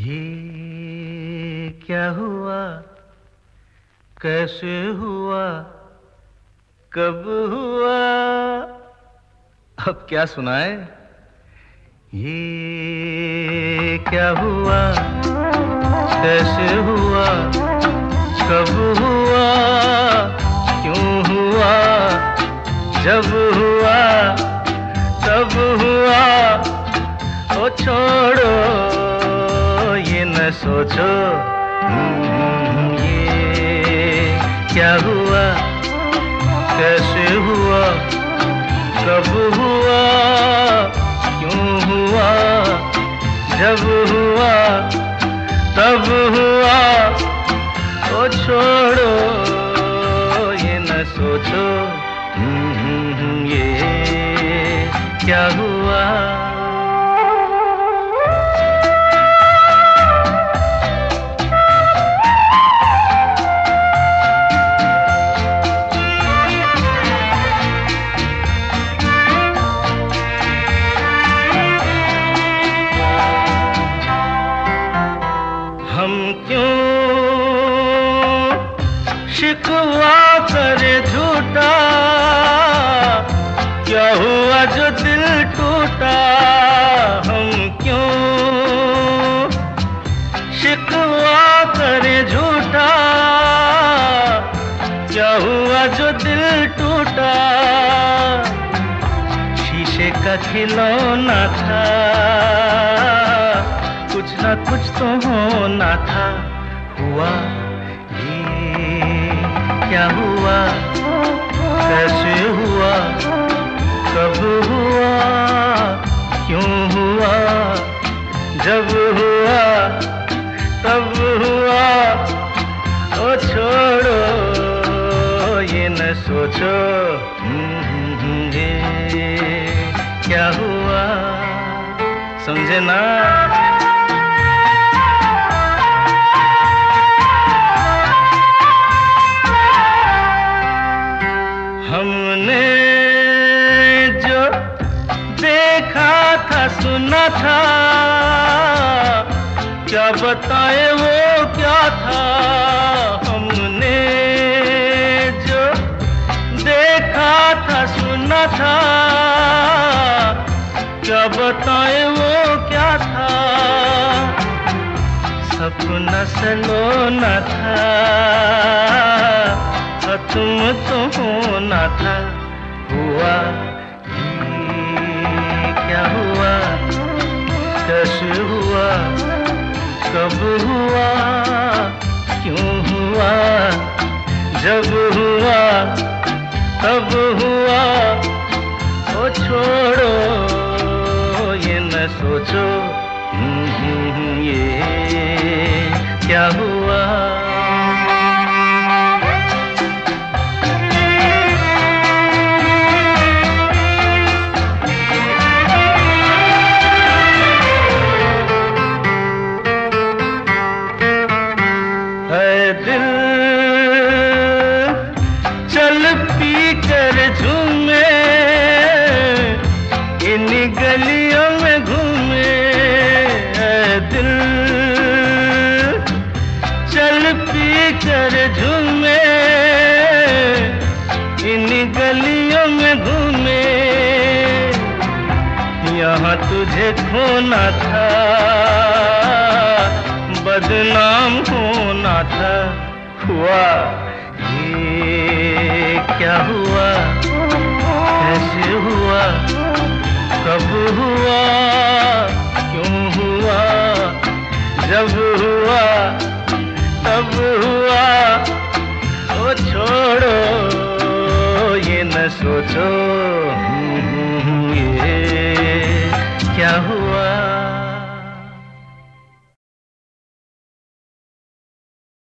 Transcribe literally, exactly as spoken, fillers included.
ये क्या हुआ, कैसे हुआ, कब हुआ, अब क्या सुनाए। ये क्या हुआ, कैसे हुआ, कब हुआ, क्यों हुआ, जब हुआ तब हुआ। ओ छोड़ो ये न सोचो, ये क्या हुआ, कैसे हुआ, कब हुआ, क्यों हुआ, जब हुआ तब हुआ। ओ छोड़ो ये न सोचो, ये क्या हुआ। हम क्यों शिकवा करे झूठा, क्या हुआ जो दिल टूटा। हम क्यों शिकवा करे झूठा, क्या हुआ जो दिल टूटा। शीशे का खिलौना था, कुछ ना कुछ तो होना था। हुआ ये क्या हुआ, कैसे हुआ, कब हुआ, क्यों हुआ, जब हुआ तब हुआ। ओ छोड़ो ये न सोचो, ये क्या हुआ। समझे ना। हमने जो देखा था सुना था, क्या बताए वो क्या था। हमने जो देखा था सुना था, क्या बताए वो क्या था। सपना सलोना था, तुम तो होना था। हुआ ये क्या हुआ, कैसे हुआ, कब हुआ, क्यों हुआ, जब हुआ तब हुआ। ओ छोड़ो ये न सोचो, ये क्या हुआ। दिल चल पी कर झूमे, इन गलियों में घूमे। दिल चल पी कर झूमे, इन गलियों में घूमे। यहाँ तुझे खोना था, बदनाम होना था। हुआ ये क्या हुआ, कैसे हुआ, कब हुआ, क्यों हुआ, जब हुआ तब हुआ। ओ छोड़ो ये न सोचो, ये क्या हुआ।